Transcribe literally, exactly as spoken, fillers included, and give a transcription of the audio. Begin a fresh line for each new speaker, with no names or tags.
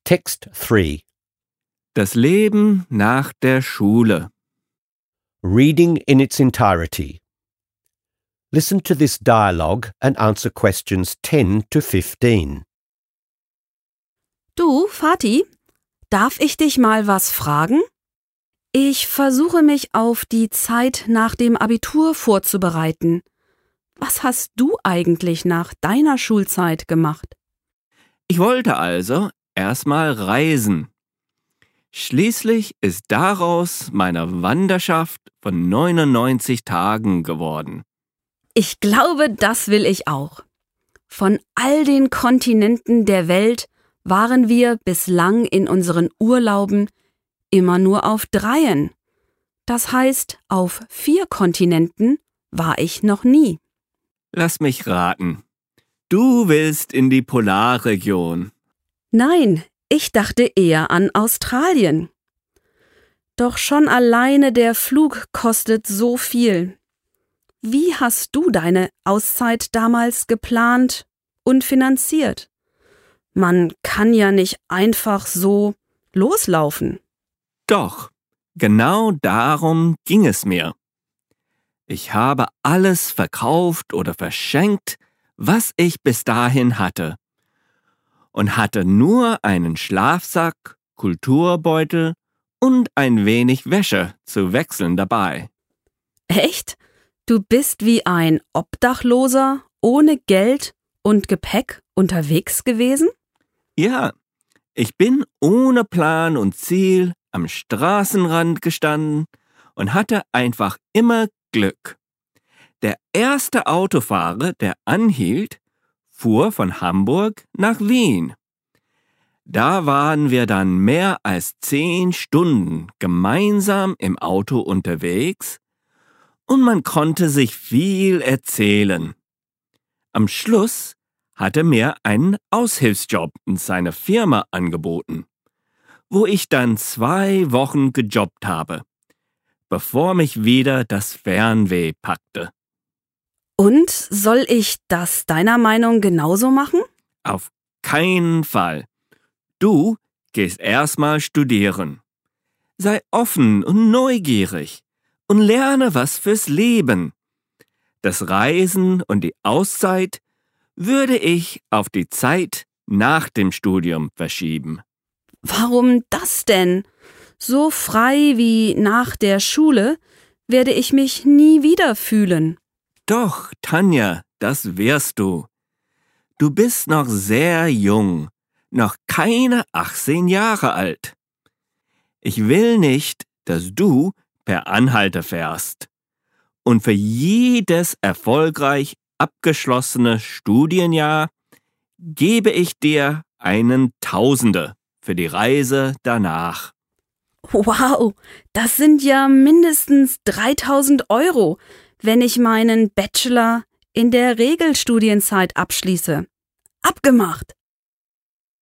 Text three.
Das Leben nach der Schule.
Reading in its entirety. Listen to this dialogue and answer questions ten to fifteen.
Du, Vati, darf ich dich mal was fragen? Ich versuche mich auf die Zeit nach dem Abitur vorzubereiten. Was hast du eigentlich nach deiner Schulzeit gemacht?
Ich wollte also erstmal reisen. Schließlich ist daraus meine Wanderschaft von neunundneunzig Tagen geworden.
Ich glaube, das will ich auch. Von all den Kontinenten der Welt waren wir bislang in unseren Urlauben immer nur auf dreien. Das heißt, auf vier Kontinenten war ich noch nie.
Lass mich raten. Du willst in die Polarregion.
Nein, ich dachte eher an Australien. Doch schon alleine der Flug kostet so viel. Wie hast du deine Auszeit damals geplant und finanziert? Man kann ja nicht einfach so loslaufen.
Doch, genau darum ging es mir. Ich habe alles verkauft oder verschenkt, was ich bis dahin hatte, und hatte nur einen Schlafsack, Kulturbeutel und ein wenig Wäsche zu wechseln dabei.
Echt? Du bist wie ein Obdachloser ohne Geld und Gepäck unterwegs gewesen?
Ja, ich bin ohne Plan und Ziel am Straßenrand gestanden und hatte einfach immer Glück. Der erste Autofahrer, der anhielt, fuhr von Hamburg nach Wien. Da waren wir dann mehr als zehn Stunden gemeinsam im Auto unterwegs und man konnte sich viel erzählen. Am Schluss hat er mir einen Aushilfsjob in seiner Firma angeboten, wo ich dann zwei Wochen gejobbt habe, bevor mich wieder das Fernweh packte.
Und soll ich das deiner Meinung genauso machen?
Auf keinen Fall. Du gehst erstmal studieren. Sei offen und neugierig und lerne was fürs Leben. Das Reisen und die Auszeit würde ich auf die Zeit nach dem Studium verschieben.
Warum das denn? So frei wie nach der Schule werde ich mich nie wieder fühlen.
Doch, Tanja, das wirst du. Du bist noch sehr jung, noch keine achtzehn Jahre alt. Ich will nicht, dass du per Anhalter fährst und für jedes erfolgreich abgeschlossene Studienjahr gebe ich dir einen Tausender für die Reise danach.
Wow, das sind ja mindestens dreitausend Euro, wenn ich meinen Bachelor in der Regelstudienzeit abschließe. Abgemacht!